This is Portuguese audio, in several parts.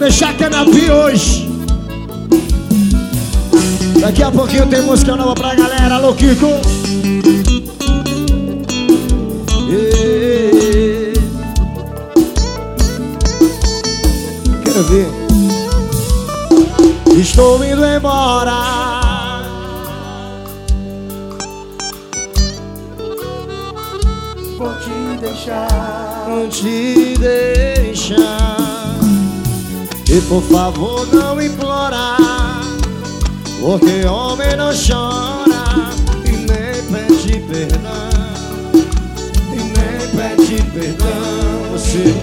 deixar canapé hoje. Daqui a pouquinho tem música nova pra galera. Alô, Kiko. Quero ver. Estou indo embora. Vou te deixar. Vou te deixar. E por favor não implora, porque homem não chora e nem pede perdão. E nem pede perdão.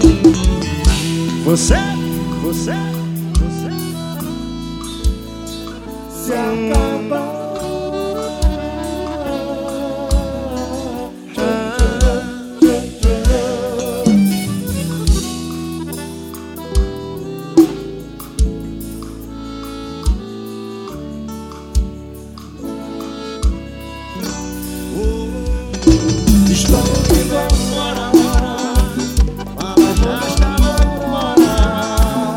Você se acabou. Estou indo embora, ela já está embora.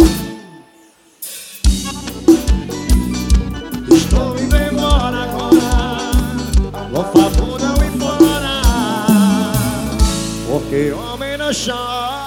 Estou indo embora agora, por favor não implora, porque homem não chora.